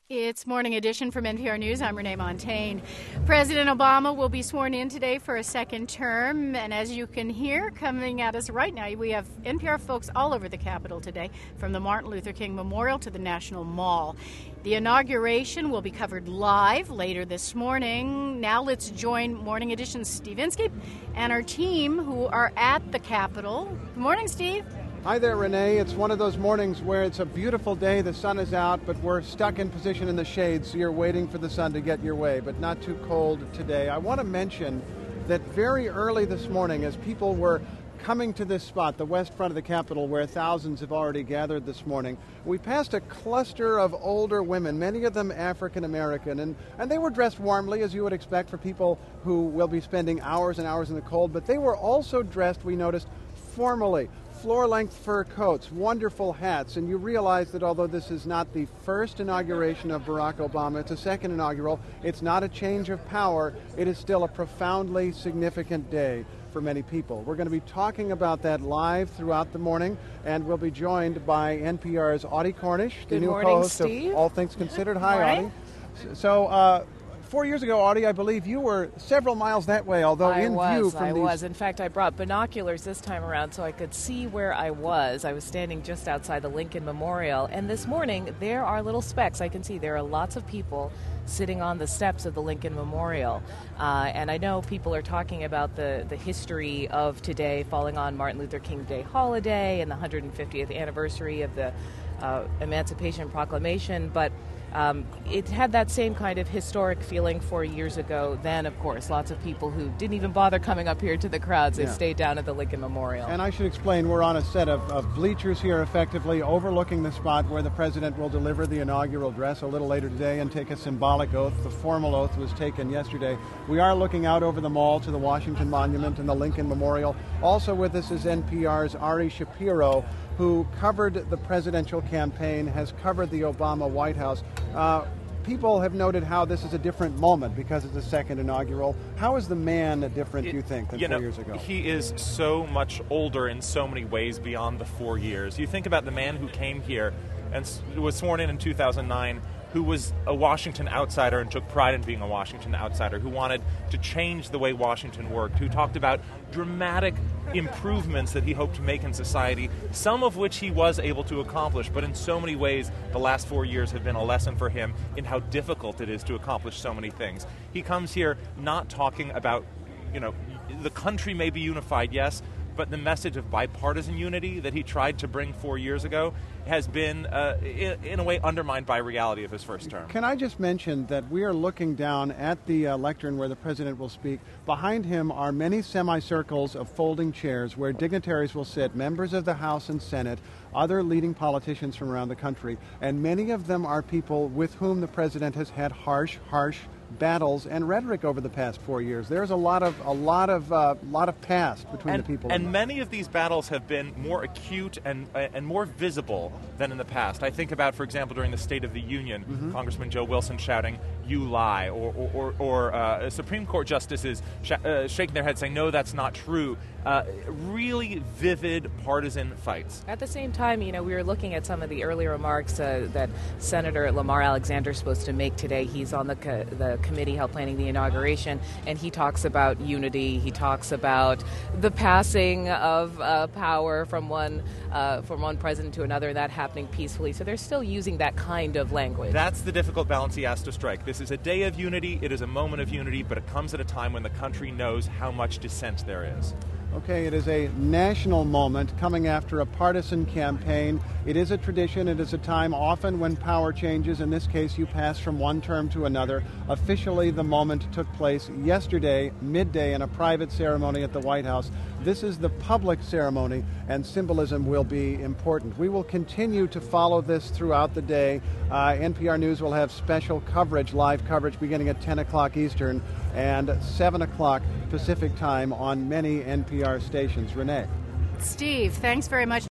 It's Morning Edition from NPR News. I'm Renee Montagne. President Obama will be sworn in today for a second term. And as you can hear, coming at us right now, we have NPR folks all over the Capitol today, from the Martin Luther King Memorial to the National Mall. The inauguration will be covered live later this morning. Now let's join Morning Edition's Steve Inskeep and our team who are at the Capitol. Good morning, Steve. Hi there, Renee. It's one of those mornings where it's a beautiful day, the sun is out, but we're stuck in position in the shade, so you're waiting for the sun to get your way, but not too cold today. I want to mention that very early this morning, as people were coming to this spot, the west front of the Capitol, where thousands have already gathered this morning, we passed a cluster of older women, many of them African American, and they were dressed warmly, as you would expect for people who will be spending hours and hours in the cold, but they were also dressed, we noticed, formally. Floor-length fur coats, wonderful hats, and you realize that although this is not the first inauguration of Barack Obama, it's a second inaugural, it's not a change of power, it is still a profoundly significant day for many people. We're going to be talking about that live throughout the morning, and we'll be joined by NPR's Audie Cornish, the new co-host of All Things Considered. Hi, Audie. So, 4 years ago, Audie, I believe you were several miles that way, although I was. In fact, I brought binoculars this time around so I could see where I was. I was standing just outside the Lincoln Memorial, and this morning there are little specks. I can see there are lots of people sitting on the steps of the Lincoln Memorial. And I know people are talking about the history of today falling on Martin Luther King Day holiday and the 150th anniversary of the Emancipation Proclamation, but it had that same kind of historic feeling 4 years ago. Then, of course, lots of people who didn't even bother coming up here to the crowds. They stayed down at the Lincoln Memorial. And I should explain, we're on a set of bleachers here, effectively overlooking the spot where the president will deliver the inaugural address a little later today and take a symbolic oath. The formal oath was taken yesterday. We are looking out over the mall to the Washington Monument and the Lincoln Memorial. Also with us is NPR's Ari Shapiro, who covered the presidential campaign, has covered the Obama White House. People have noted how this is a different moment because it's a second inaugural. How is the man different, do you think, than 4 years ago? He is so much older in so many ways beyond the 4 years. You think about the man who came here and was sworn in 2009, who was a Washington outsider and took pride in being a Washington outsider, who wanted to change the way Washington worked, who talked about dramatic improvements that he hoped to make in society, some of which he was able to accomplish, but in so many ways the last 4 years have been a lesson for him in how difficult it is to accomplish so many things. He comes here not talking about, the country may be unified, yes, but the message of bipartisan unity that he tried to bring 4 years ago has been, in a way, undermined by reality of his first term. Can I just mention that we are looking down at the lectern where the president will speak. Behind him are many semicircles of folding chairs where dignitaries will sit, members of the House and Senate, other leading politicians from around the country, and many of them are people with whom the president has had harsh battles and rhetoric over the past 4 years. There's a lot of past between the people. And many of these battles have been more acute and more visible than in the past. I think about, for example, during the State of the Union, Congressman Joe Wilson shouting, "You lie," or Supreme Court justices shaking their heads saying, "No, that's not true." Really vivid partisan fights. At the same time, we were looking at some of the earlier remarks that Senator Lamar Alexander is supposed to make today. He's on the committee help planning the inauguration, and he talks about unity. He talks about the passing of power from one president to another, and that happening peacefully. So they're still using that kind of language. That's the difficult balance he has to strike. This is a day of unity. It is a moment of unity, but it comes at a time when the country knows how much dissent there is. Okay, it is a national moment coming after a partisan campaign. It is a tradition. It is a time often when power changes. In this case, you pass from one term to another. Officially, the moment took place yesterday, midday, in a private ceremony at the White House. This is the public ceremony, and symbolism will be important. We will continue to follow this throughout the day. NPR News will have special coverage, live coverage, beginning at 10 o'clock Eastern and 7 o'clock Pacific time on many NPR stations. Renee. Steve, thanks very much.